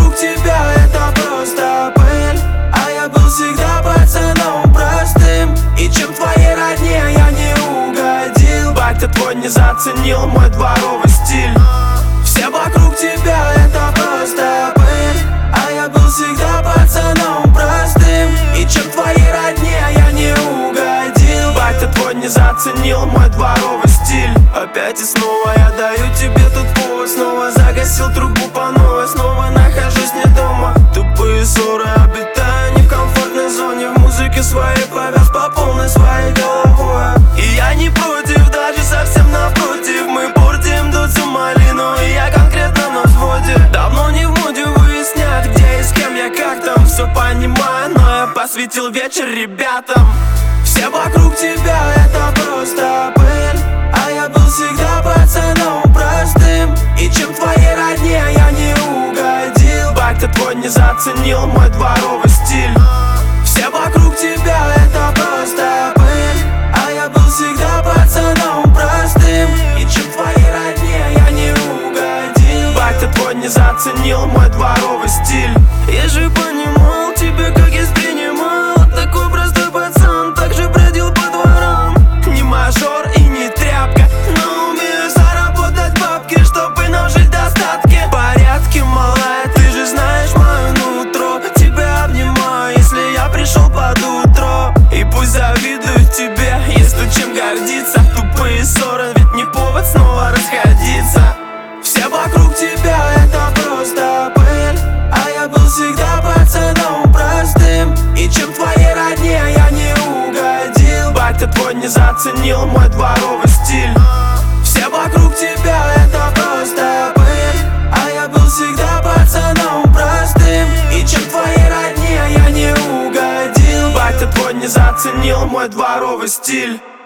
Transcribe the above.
вокруг тебя это просто пыль, а я был всегда пацаном простым. И чем твоей родне я не угодил, батя твой не заценил мой дворовый стиль. Все вокруг тебя это просто пыль, а я был всегда пацаном простым. И чем твоей родне я не угодил, батя твой не заценил мой дворовый стиль. Опять и снова я даю тебе тут повод, снова загасил трубу по новой, снова нахожусь не дома. Тупые ссоры, обитаю не в комфортной зоне, в музыке своей повяз по полной своей головой. И я не против, даже совсем напротив, мы портим дудзу малину, и я конкретно на взводе. Давно не в моде выяснять, где и с кем я, как там, все понимаю, но я посвятил вечер ребятам. Все вокруг тебя это просто пыль, а я был всегда пацаном простым. И чем твоей родне я не угодил, батя твой не заценил мой дворовый стиль. Все вокруг тебя это просто пыль, а я был всегда пацаном простым. И чем твоей родне я не угодил, батя твой не заценил мой дворовый стиль. Я же понимал тебя, как я принимал, такой простой пацан, так же бродил по дворам. Не мажор и не тряпка, но умею заработать бабки, чтобы нам жить в достатке. В порядке, малая, ты же знаешь мое нутро. Тебя обнимаю, если я пришел под утро. И пусть завидуют тебе, есть тут чем гордиться. Тупые ссоры, ведь не повод снова расходиться. Все вокруг тебя это просто пыль, а я был всегда пацаном простым. И чем твоей родне я не угодил, батя твой не заценил мой дворовый стиль. Все вокруг тебя это просто пыль, а я был всегда пацаном простым. И чем твоей родне я не угодил, батя твой не заценил мой дворовый стиль.